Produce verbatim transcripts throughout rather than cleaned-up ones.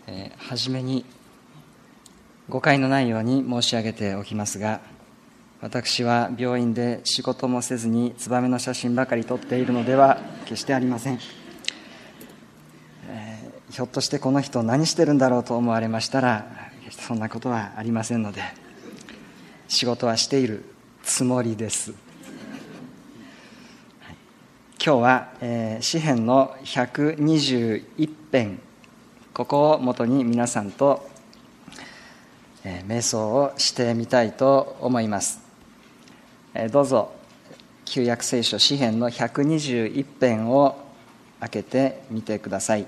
えー、初めに誤解のないように申し上げておきますが、私は病院で仕事もせずにツバメの写真ばかり撮っているのでは決してありません。えー、ひょっとしてこの人何してるんだろうと思われましたら、決してそんなことはありませんので、仕事はしているつもりです。はい、今日は、えー、詩編のひゃくにじゅういち編、ここをもとに皆さんと、えー、瞑想をしてみたいと思います。えー、どうぞ旧約聖書詩編のひゃくにじゅういち編を開けてみてください。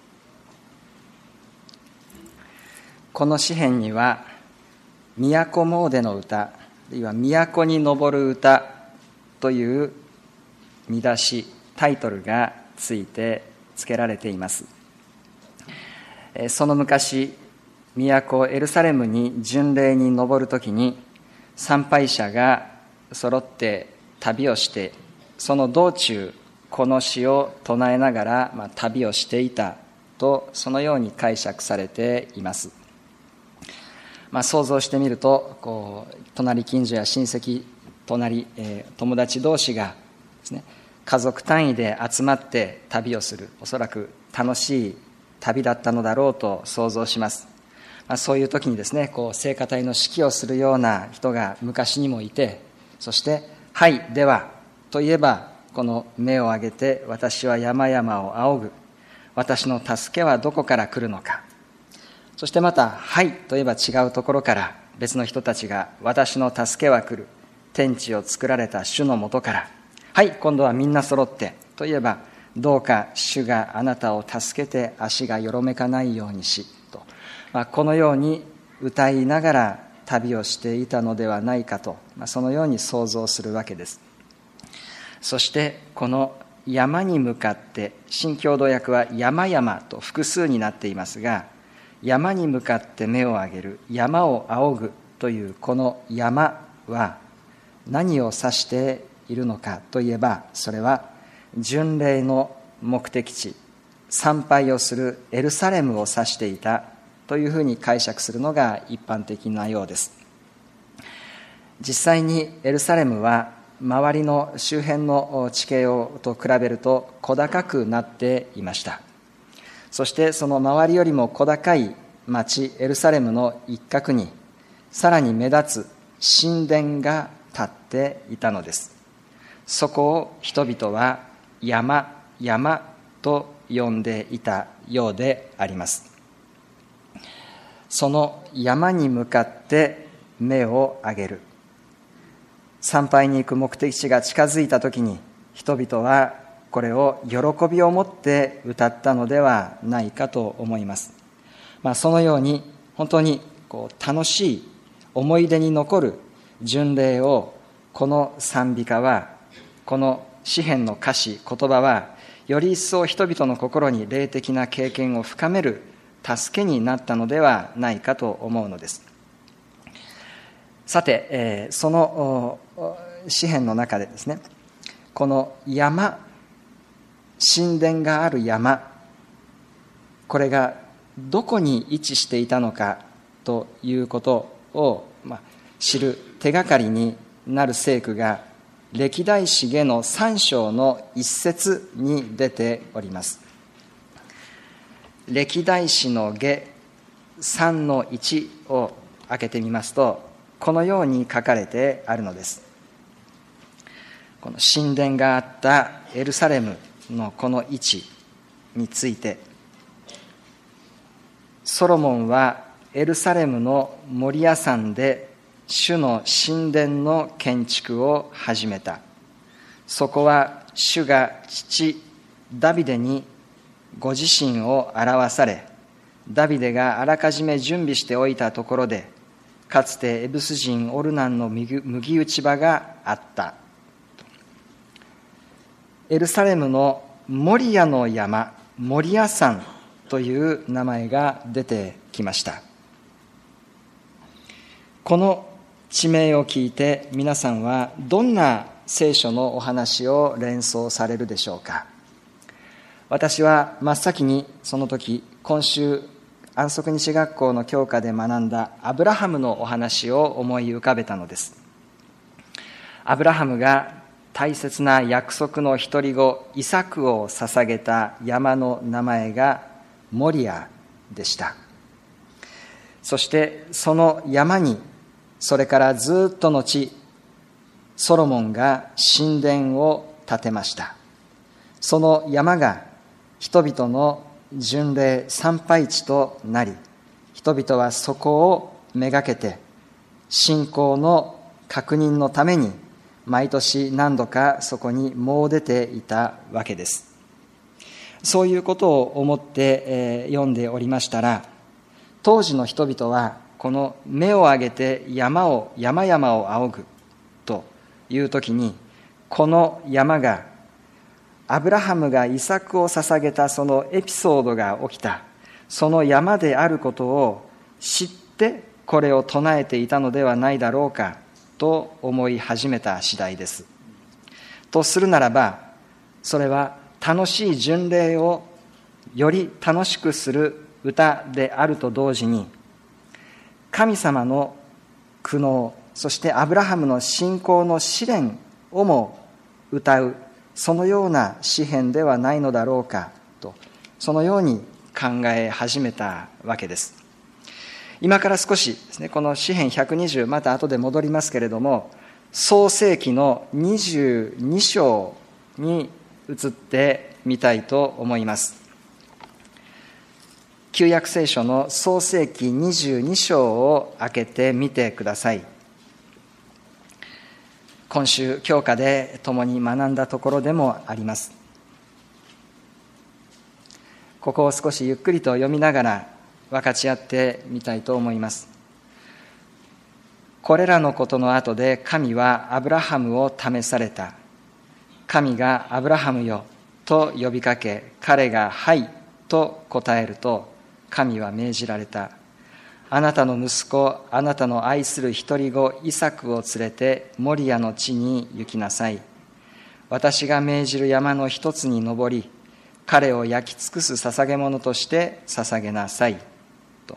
この詩編には都詣の歌、あるいは都に登る歌という見出し、タイトルがついて付けられています。その昔、都エルサレムに巡礼に登るときに、参拝者が揃って旅をして、その道中この詩を唱えながら、まあ、旅をしていたと、そのように解釈されています。まあ、想像してみると、こう隣近所や親戚、隣、えー、友達同士がですね、家族単位で集まって旅をする、おそらく楽しい旅だったのだろうと想像します。まあ、そういう時にですね、こう聖歌隊の指揮をするような人が昔にもいて、そして「はいでは」といえば、この目を上げて私は山々を仰ぐ、私の助けはどこから来るのか、そしてまた「はい」といえば違うところから別の人たちが私の助けは来る、天地を作られた主のもとから、はい今度はみんな揃ってといえば、どうか主があなたを助けて足がよろめかないようにしと、まあ、このように歌いながら旅をしていたのではないかと、まあ、そのように想像するわけです。そしてこの山に向かって、新共同訳は山々と複数になっていますが、山に向かって目を上げる、山を仰ぐというこの山は何を指しているのかといえば、それは巡礼の目的地、参拝をするエルサレムを指していたというふうに解釈するのが一般的なようです。実際にエルサレムは周りの周辺の地形をと比べると小高くなっていました。そしてその周りよりも小高い町エルサレムの一角に、さらに目立つ神殿が建っていたのです。そこを人々は山山と呼んでいたようであります。その山に向かって目を上げる、参拝に行く目的地が近づいたときに、人々はこれを喜びを持って歌ったのではないかと思います。まあ、そのように本当にこう楽しい思い出に残る巡礼を、この賛美歌は、この詩編の歌詞、言葉はより一層人々の心に霊的な経験を深める助けになったのではないかと思うのです。さて、えー、その詩編の中でですね、この山、神殿がある山、これがどこに位置していたのかということを、まあ、知る手がかりになる聖句が歴代史下のさん章の一節に出ております。歴代史の下さんのいちを開けてみますと、このように書かれてあるのです。この神殿があったエルサレムのこの位置について、ソロモンはエルサレムのモリア山で主の神殿の建築を始めた。そこは主が父ダビデにご自身を表され、ダビデがあらかじめ準備しておいたところで、かつてエブス人オルナンの麦打ち場があった。エルサレムのモリアの山、モリア山という名前が出てきました。この地名を聞いて、皆さんはどんな聖書のお話を連想されるでしょうか。私は真っ先にその時、今週安息日学校の教科で学んだアブラハムのお話を思い浮かべたのです。アブラハムが大切な約束の一人子イサクを捧げた山の名前がモリアでした。そしてその山に、それからずっと後、ソロモンが神殿を建てました。その山が人々の巡礼参拝地となり、人々はそこをめがけて信仰の確認のために毎年何度かそこに詣でていたわけです。そういうことを思って、えー、読んでおりましたら、当時の人々はこの目を上げて山を山々を仰ぐという時に、この山がアブラハムがイサクを捧げたそのエピソードが起きたその山であることを知ってこれを唱えていたのではないだろうかと思い始めた次第です。とするならば、それは楽しい巡礼をより楽しくする歌であると同時に、神様の苦悩、そしてアブラハムの信仰の試練をも歌う、そのような詩篇ではないのだろうかと、そのように考え始めたわけです。今から少しですね、この詩篇ひゃくにじゅう、また後で戻りますけれども、創世記のにじゅうに章に移ってみたいと思います。旧約聖書の創世記にじゅうに章を開けてみてください。今週教科で共に学んだところでもあります。ここを少しゆっくりと読みながら分かち合ってみたいと思います。これらのことの後で神はアブラハムを試された。神がアブラハムよと呼びかけ、彼がはいと答えると、神は命じられた。あなたの息子、あなたの愛する一人子イサクを連れてモリアの地に行きなさい。私が命じる山の一つに登り、彼を焼き尽くす捧げ物として捧げなさいと。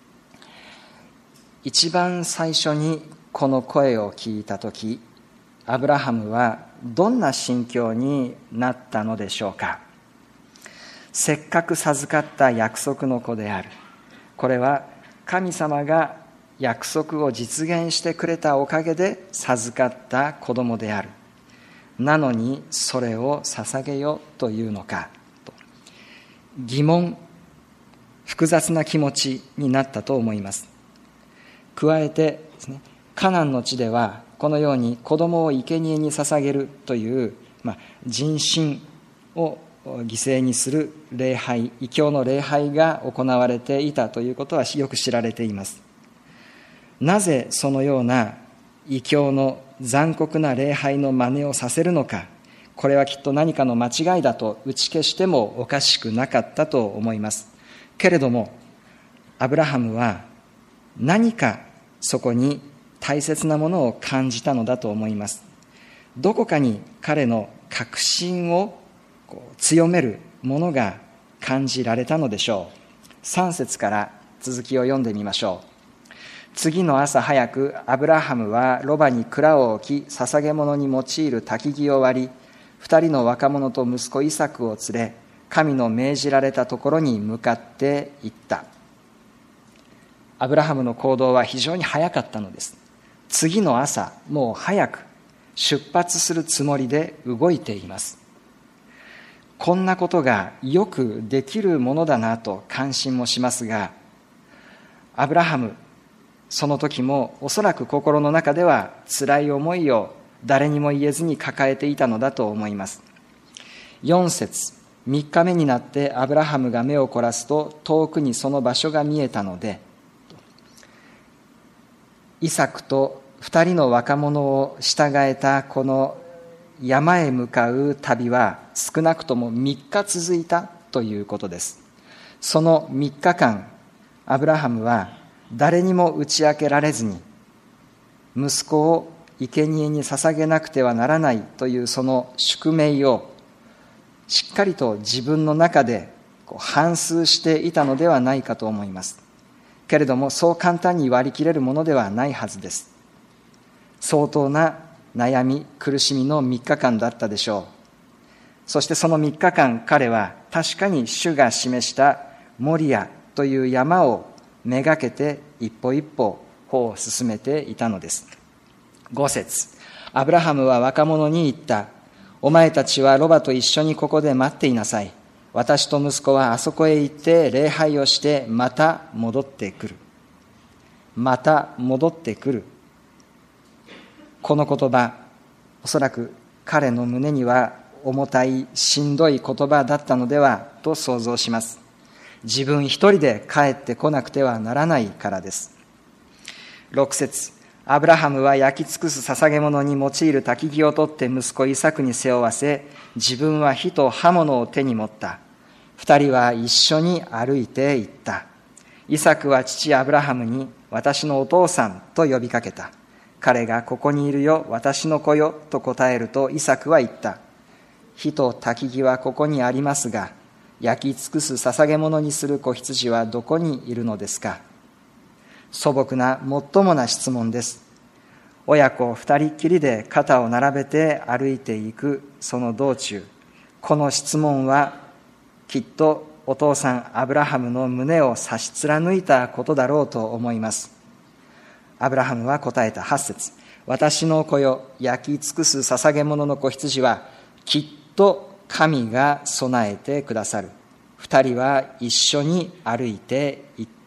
一番最初にこの声を聞いたとき、アブラハムはどんな心境になったのでしょうか。せっかく授かった約束の子である。これは神様が約束を実現してくれたおかげで授かった子供である。なのにそれを捧げよというのかと、疑問、複雑な気持ちになったと思います。加えてですね、カナンの地ではこのように子供を生贄に捧げるという、まあ、人身を犠牲にする礼拝、異教の礼拝が行われていたということはよく知られています。なぜそのような異教の残酷な礼拝の真似をさせるのか、これはきっと何かの間違いだと打ち消してもおかしくなかったと思います。けれどもアブラハムは何かそこに大切なものを感じたのだと思います。どこかに彼の確信を強めるものが感じられたのでしょう。さん節から続きを読んでみましょう。次の朝早くアブラハムはロバに蔵を置き、捧げ物に用いる焚き木を割り、二人の若者と息子イサクを連れ、神の命じられたところに向かって行った。アブラハムの行動は非常に早かったのです。次の朝、もう早く出発するつもりで動いています。こんなことがよくできるものだなと感心もしますが、アブラハム、その時もおそらく心の中では辛い思いを誰にも言えずに抱えていたのだと思います。よん節、みっかめになってアブラハムが目を凝らすと遠くにその場所が見えたので、イサクと二人の若者を従えたこの山へ向かう旅は少なくともみっか続いたということです。そのみっかかん、アブラハムは誰にも打ち明けられずに、息子を生贄に捧げなくてはならないというその宿命をしっかりと自分の中でこう反芻していたのではないかと思います。けれどもそう簡単に割り切れるものではないはずです。相当な悩み苦しみのみっかかんだったでしょう。そしてそのみっかかん、彼は確かに主が示したモリアという山をめがけて一歩一歩歩を進めていたのです。ご節、アブラハムは若者に言った。お前たちはロバと一緒にここで待っていなさい。私と息子はあそこへ行って礼拝をしてまた戻ってくる。また戻ってくる。この言葉、おそらく彼の胸には重たいしんどい言葉だったのではと想像します。自分一人で帰ってこなくてはならないからです。ろく節、アブラハムは焼き尽くす捧げ物に用いる焚き木を取って息子イサクに背負わせ、自分は火と刃物を手に持った。二人は一緒に歩いて行った。イサクは父アブラハムに、私のお父さんと呼びかけた。彼がここにいるよ、私の子よと答えると、イサクは言った。火と焚き木はここにありますが、焼き尽くす捧げ物にする子羊はどこにいるのですか。素朴なもっともな質問です。親子二人きりで肩を並べて歩いていくその道中、この質問はきっとお父さんアブラハムの胸を差し貫いたことだろうと思います。アブラハムは答えた。はち節、私の子よ、焼き尽くす捧げ物の子羊はきっと神が備えてくださる。二人は一緒に歩いていった。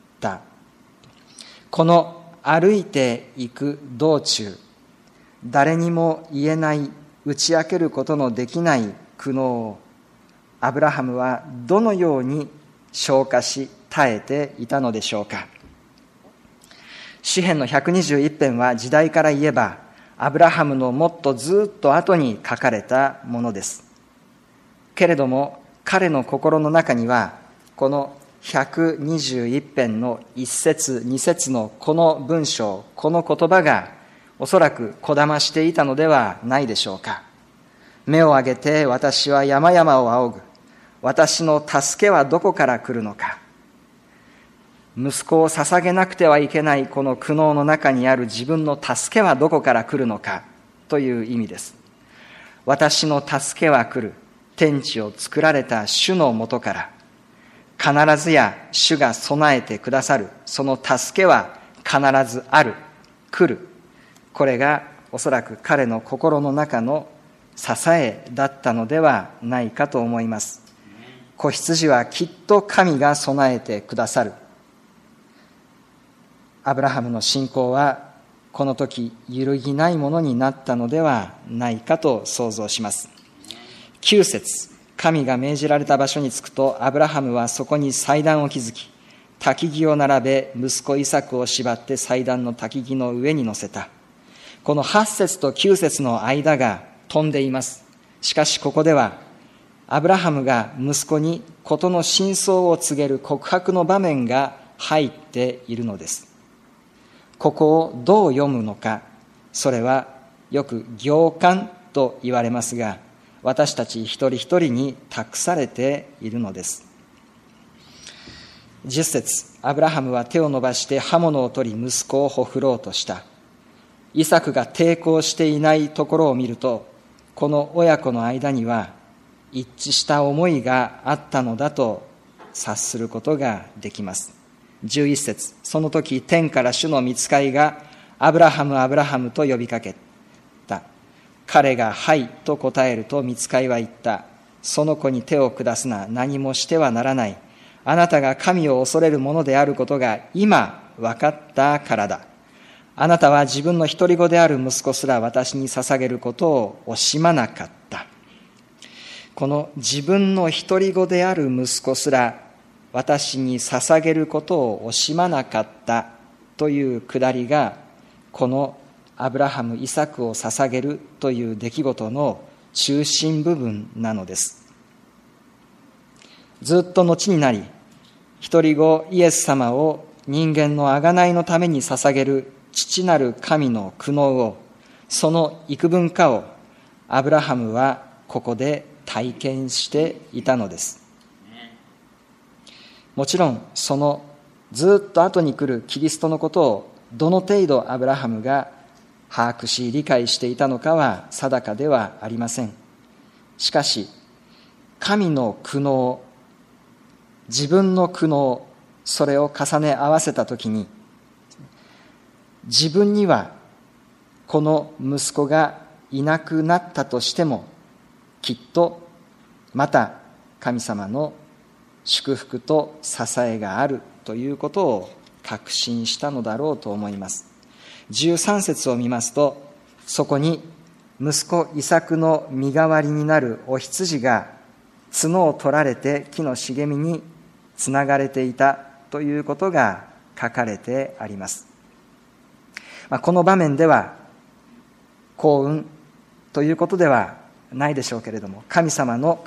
この歩いていく道中、誰にも言えない打ち明けることのできない苦悩をアブラハムはどのように消化し耐えていたのでしょうか。詩編のひゃくにじゅういち編は時代から言えばアブラハムのもっとずっと後に書かれたものです。けれども彼の心の中にはこのひゃくにじゅういち編のいち節に節のこの文章、この言葉がおそらくこだましていたのではないでしょうか。目を上げて私は山々を仰ぐ。私の助けはどこから来るのか。息子を捧げなくてはいけないこの苦悩の中にある自分の助けはどこから来るのかという意味です。私の助けは来る。天地を作られた主のもとから。必ずや主が備えてくださる。その助けは必ずある。来る。これがおそらく彼の心の中の支えだったのではないかと思います。子羊はきっと神が備えてくださる。アブラハムの信仰はこの時揺るぎないものになったのではないかと想像します。きゅう節、神が命じられた場所に着くとアブラハムはそこに祭壇を築き、焚き木を並べ息子イサクを縛って祭壇の焚き木の上に乗せた。このはち節ときゅう節の間が飛んでいます。しかしここではアブラハムが息子に事の真相を告げる告白の場面が入っているのです。ここをどう読むのか、それはよく行間と言われますが、私たち一人一人に託されているのです。じゅっ節、アブラハムは手を伸ばして刃物を取り息子をほふろうとした。イサクが抵抗していないところを見ると、この親子の間には一致した思いがあったのだと察することができます。じゅういち節、その時天から主の御使いがアブラハムアブラハムと呼びかけた。彼がはいと答えると御使いは言った。その子に手を下すな。何もしてはならない。あなたが神を恐れるものであることが今分かったからだ。あなたは自分の独り子である息子すら私に捧げることを惜しまなかった。この自分の独り子である息子すら私に捧げることを惜しまなかったというくだりが、このアブラハム・イサクを捧げるという出来事の中心部分なのです。ずっと後になり、独り子イエス様を人間の贖いのために捧げる父なる神の苦悩を、その幾分かをアブラハムはここで体験していたのです。 もちろんそのずっと後に来るキリストのことをどの程度アブラハムが把握し理解していたのかは定かではありません。しかし神の苦悩、自分の苦悩、それを重ね合わせたときに、自分にはこの息子がいなくなったとしても、きっとまた神様の祝福と支えがあるということを確信したのだろうと思います。じゅうさん節を見ますと、そこに息子イサクの身代わりになるお羊が角を取られて木の茂みにつながれていたということが書かれてあります。まあ、この場面では幸運ということではないでしょうけれども、神様の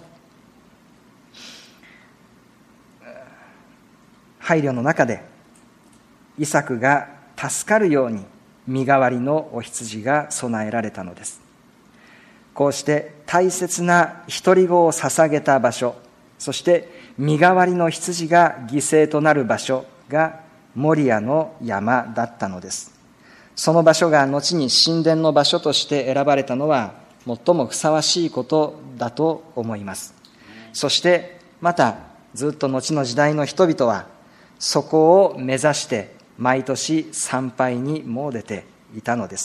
配慮の中でイサクが助かるように身代わりのお羊が備えられたのです。こうして大切な独り子を捧げた場所、そして身代わりの羊が犠牲となる場所がモリアの山だったのです。その場所が後に神殿の場所として選ばれたのは最もふさわしいことだと思います。そしてまたずっと後の時代の人々はそこを目指して毎年参拝に詣でていたのです。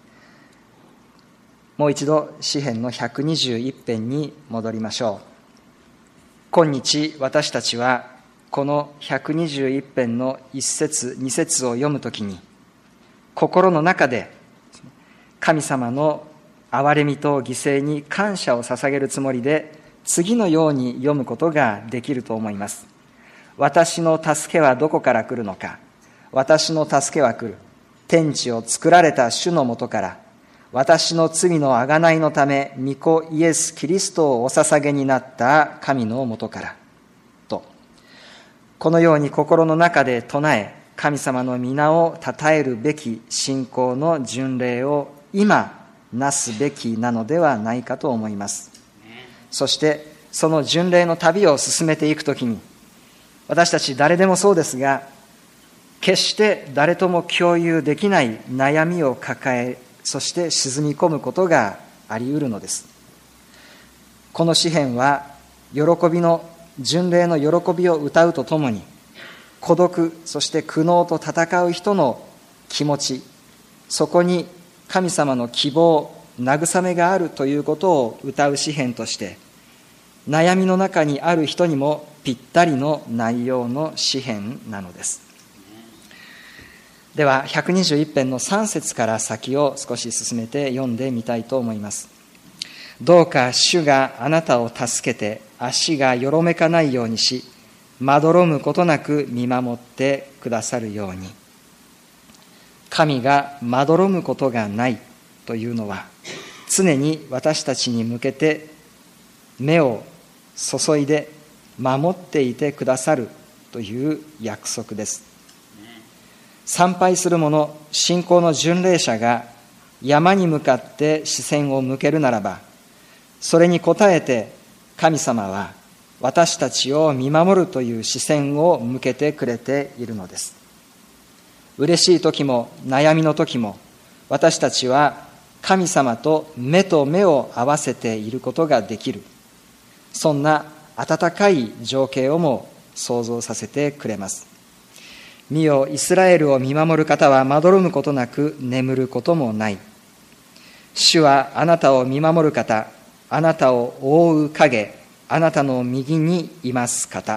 もう一度詩編のひゃくにじゅういち編に戻りましょう。今日私たちはこのひゃくにじゅういち編のいち節に節を読むときに、心の中で神様の憐れみと犠牲に感謝を捧げるつもりで次のように読むことができると思います。私の助けはどこから来るのか。私の助けは来る。天地を作られた主のもとから。私の罪の贖いのため、御子イエス・キリストをお捧げになった神のもとから。と、このように心の中で唱え、神様の皆を称えるべき信仰の巡礼を今なすべきなのではないかと思います。そしてその巡礼の旅を進めていくときに、私たち誰でもそうですが、決して誰とも共有できない悩みを抱え、そして沈み込むことがあり得るのです。この詩編は喜びの巡礼の喜びを歌うとともに、孤独、そして苦悩と戦う人の気持ち、そこに神様の希望、慰めがあるということを歌う詩編として、悩みの中にある人にもぴったりの内容の詩編なのです。ではひゃくにじゅういち編のさん節から先を少し進めて読んでみたいと思います。どうか主があなたを助けて足がよろめかないようにし、まどろむことなく見守ってくださるように。神がまどろむことがないというのは、常に私たちに向けて目を注いで守っていてくださるという約束です。参拝する者、信仰の巡礼者が山に向かって視線を向けるならば、それに応えて神様は私たちを見守るという視線を向けてくれているのです。嬉しい時も悩みの時も、私たちは神様と目と目を合わせていることができる。そんな温かい情景をも想像させてくれます。見よ、イスラエルを見守る方はまどろむことなく眠ることもない。主はあなたを見守る方、あなたを覆う影、あなたの右にいます方。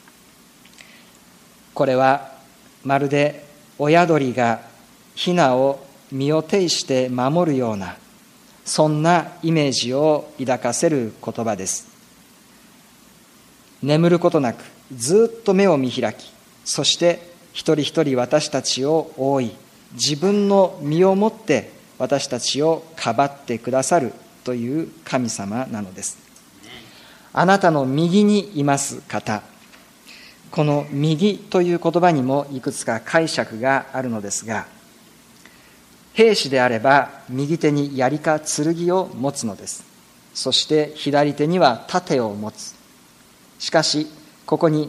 これはまるで親鳥がヒナを身を挺して守るような、そんなイメージを抱かせる言葉です。眠ることなくずっと目を見開き、そして一人一人私たちを覆い、自分の身をもって私たちをかばってくださるという神様なのです。あなたの右にいます方。この右という言葉にもいくつか解釈があるのですが、兵士であれば右手に槍か剣を持つのです。そして左手には盾を持つ。しかしここに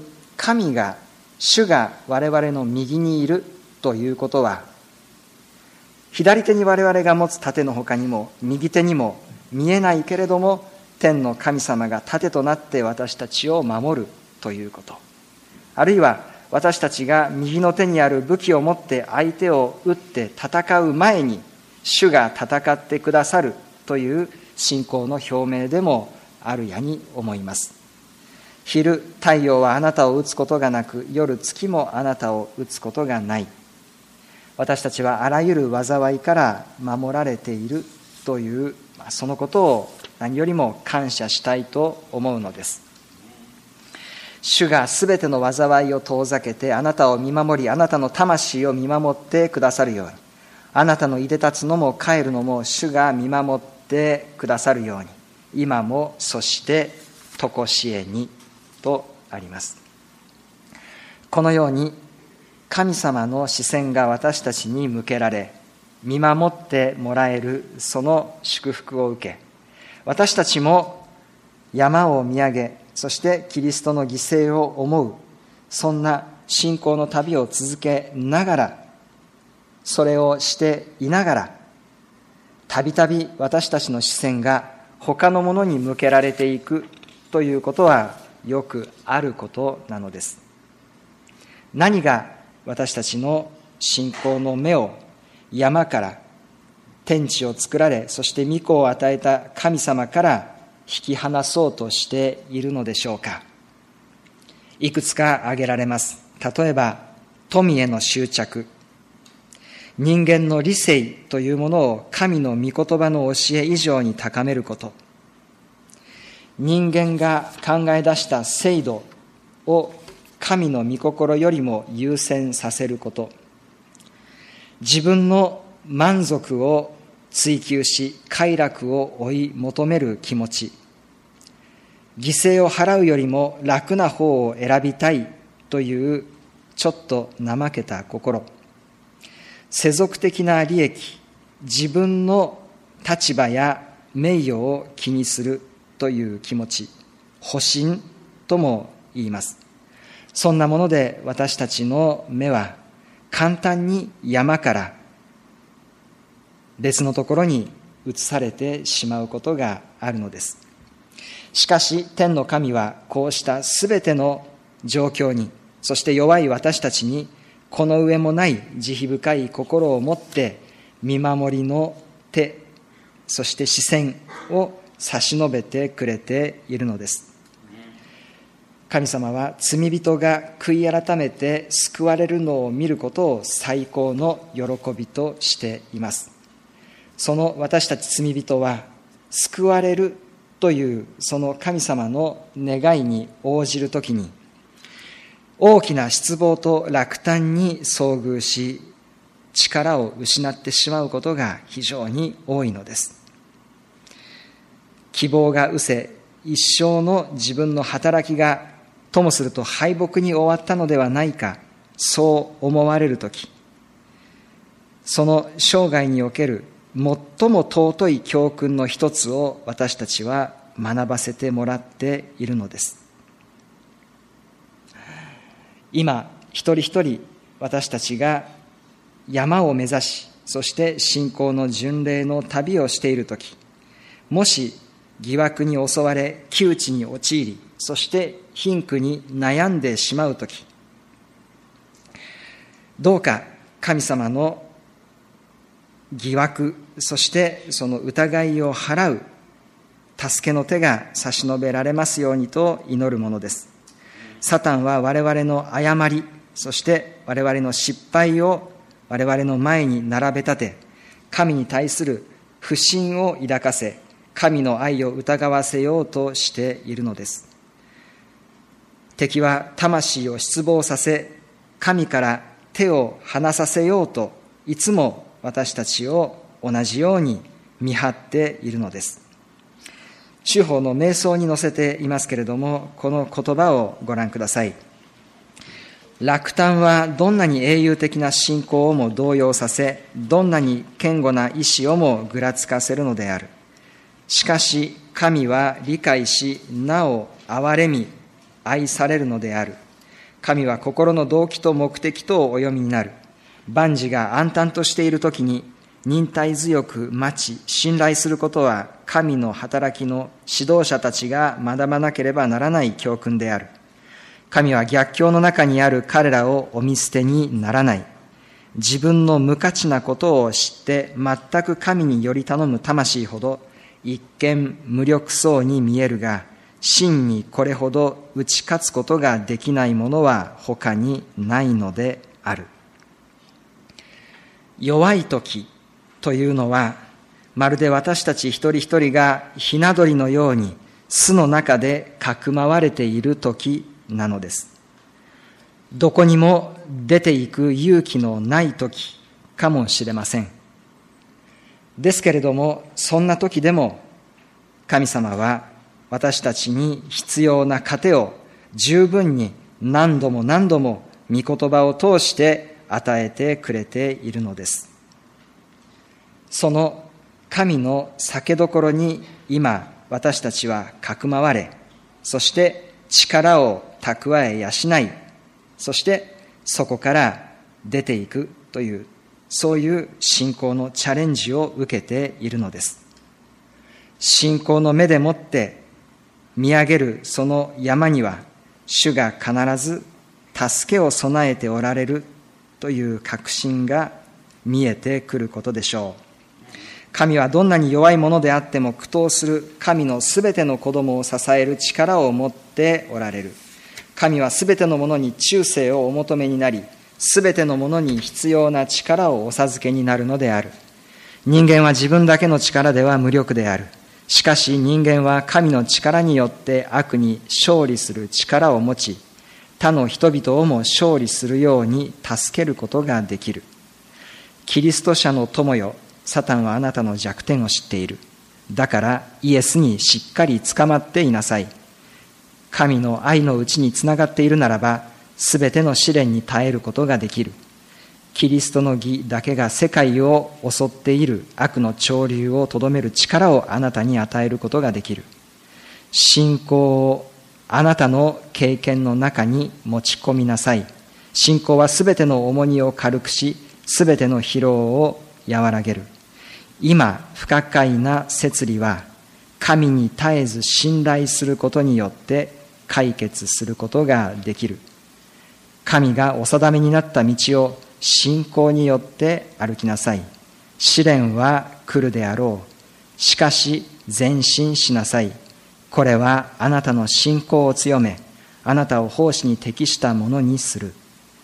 神が、主が我々の右にいるということは、左手に我々が持つ盾の他にも、右手にも見えないけれども、天の神様が盾となって私たちを守るということ。あるいは私たちが右の手にある武器を持って相手を撃って戦う前に、主が戦ってくださるという信仰の表明でもあるやに思います。昼、太陽はあなたを打つことがなく、夜、月もあなたを打つことがない。私たちはあらゆる災いから守られているという、そのことを何よりも感謝したいと思うのです。主がすべての災いを遠ざけてあなたを見守り、あなたの魂を見守ってくださるように、あなたのいで立つのも帰るのも主が見守ってくださるように、今もそしてとこしえにとあります。このように神様の視線が私たちに向けられ、見守ってもらえるその祝福を受け、私たちも山を見上げ、そしてキリストの犠牲を思う、そんな信仰の旅を続けながら、それをしていながら、たびたび私たちの視線が他のものに向けられていくということはよくあることなのです。何が私たちの信仰の目を山から天地を作られ、そして御子を与えた神様から引き離そうとしているのでしょうか。いくつか挙げられます。例えば富への執着、人間の理性というものを神の御言葉の教え以上に高めること、人間が考え出した制度を神の御心よりも優先させること、自分の満足を追求し快楽を追い求める気持ち、犠牲を払うよりも楽な方を選びたいというちょっと怠けた心、世俗的な利益、自分の立場や名誉を気にするという気持ち、保身とも言います。そんなもので私たちの目は簡単に山から別のところに移されてしまうことがあるのです。しかし天の神はこうしたすべての状況に、そして弱い私たちにこの上もない慈悲深い心を持って見守りの手、そして視線を差し伸べてくれているのです。神様は罪人が悔い改めて救われるのを見ることを最高の喜びとしています。その私たち罪人は救われるというその神様の願いに応じるときに、大きな失望と落胆に遭遇し、力を失ってしまうことが非常に多いのです。希望が失せ、一生の自分の働きがともすると敗北に終わったのではないか、そう思われるとき、その生涯における最も尊い教訓の一つを私たちは学ばせてもらっているのです。今一人一人私たちが山を目指し、そして信仰の巡礼の旅をしているとき、もし疑惑に襲われ窮地に陥り、そして貧苦に悩んでしまうとき、どうか神様の疑惑、そしてその疑いを払う助けの手が差し伸べられますようにと祈るものです。サタンは我々の誤り、そして我々の失敗を我々の前に並べ立て、神に対する不信を抱かせ、神の愛を疑わせようとしているのです。敵は魂を失望させ、神から手を離させようといつも私たちを同じように見張っているのです。主法の瞑想に載せていますけれども、この言葉をご覧ください。落胆はどんなに英雄的な信仰をも動揺させ、どんなに堅固な意志をもぐらつかせるのである。しかし神は理解し、なお憐れみ愛されるのである。 神は心の動機と目的とをお読みになる。万事が暗淡としているときに、忍耐強く待ち、信頼することは、神の働きの指導者たちが学ばなければならない教訓である。神は逆境の中にある彼らをお見捨てにならない。自分の無価値なことを知って全く神により頼む魂ほど一見無力そうに見えるが、真にこれほど打ち勝つことができないものは他にないのである。弱い時というのは、まるで私たち一人一人がひな鳥のように巣の中でかくまわれている時なのです。どこにも出ていく勇気のない時かもしれません。ですけれども、そんな時でも神様は私たちに必要な糧を十分に何度も何度も御言葉を通して与えてくれているのです。その神の酒どころに今私たちはかくまわれ、そして力を蓄え養い、そしてそこから出ていくという、そういう信仰のチャレンジを受けているのです。信仰の目でもって見上げるその山には、主が必ず助けを備えておられるという確信が見えてくることでしょう。神はどんなに弱いものであっても苦闘する神のすべての子供を支える力を持っておられる。神はすべてのものに忠誠をお求めになり、すべてのものに必要な力をお授けになるのである。人間は自分だけの力では無力である。しかし人間は神の力によって悪に勝利する力を持ち、他の人々をも勝利するように助けることができる。キリスト者の友よ、サタンはあなたの弱点を知っている。だからイエスにしっかりつかまっていなさい。神の愛のうちにつながっているならば、すべての試練に耐えることができる。キリストの義だけが世界を襲っている悪の潮流をとどめる力をあなたに与えることができる。信仰をあなたの経験の中に持ち込みなさい。信仰はすべての重荷を軽くし、すべての疲労を和らげる。今不可解な摂理は、神に絶えず信頼することによって解決することができる。神がお定めになった道を信仰によって歩きなさい。試練は来るであろう。しかし前進しなさい。これはあなたの信仰を強め、あなたを奉仕に適したものにする。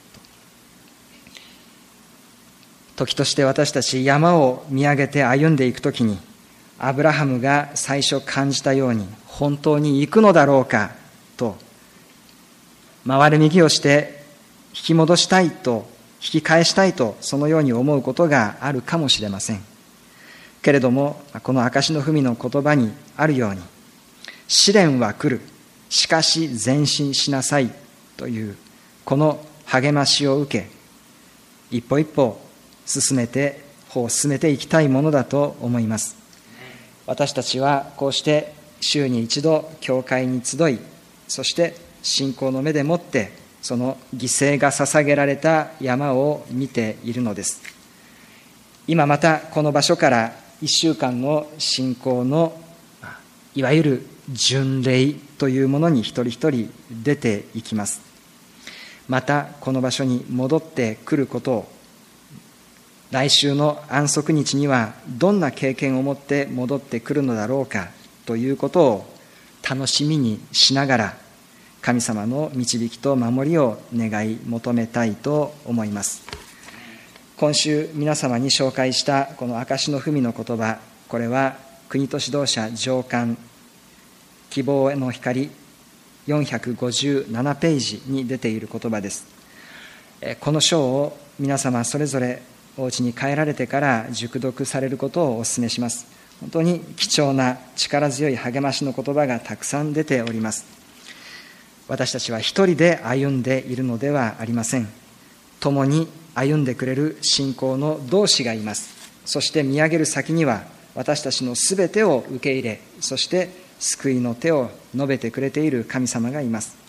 時として私たち山を見上げて歩んでいくときに、アブラハムが最初感じたように、本当に行くのだろうかと、回る右をして引き戻したいと、引き返したいと、そのように思うことがあるかもしれません。けれども、この証の文の言葉にあるように、試練は来る、しかし前進しなさいという、この励ましを受け、一歩一歩進めて、歩を進めていきたいものだと思います。私たちはこうして週に一度教会に集い、そして信仰の目でもってその犠牲が捧げられた山を見ているのです。今またこの場所から一週間の信仰のいわゆる巡礼というものに一人一人出ていきます。またこの場所に戻ってくることを、来週の安息日にはどんな経験を持って戻ってくるのだろうかということを楽しみにしながら、神様の導きと守りを願い求めたいと思います。今週皆様に紹介したこの証の文の言葉、これは国都指導者上巻希望への光よんひゃくごじゅうななページに出ている言葉です。この章を皆様それぞれお家に帰られてから熟読されることをお勧めします。本当に貴重な力強い励ましの言葉がたくさん出ております。私たちは一人で歩んでいるのではありません。共に歩んでくれる信仰の同志がいます。そして見上げる先には私たちのすべてを受け入れ、そして救いの手を述べてくれている神様がいます。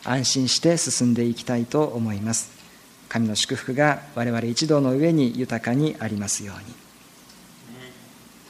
安心して進んでいきたいと思います。神の祝福が我々一同の上に豊かにありますように。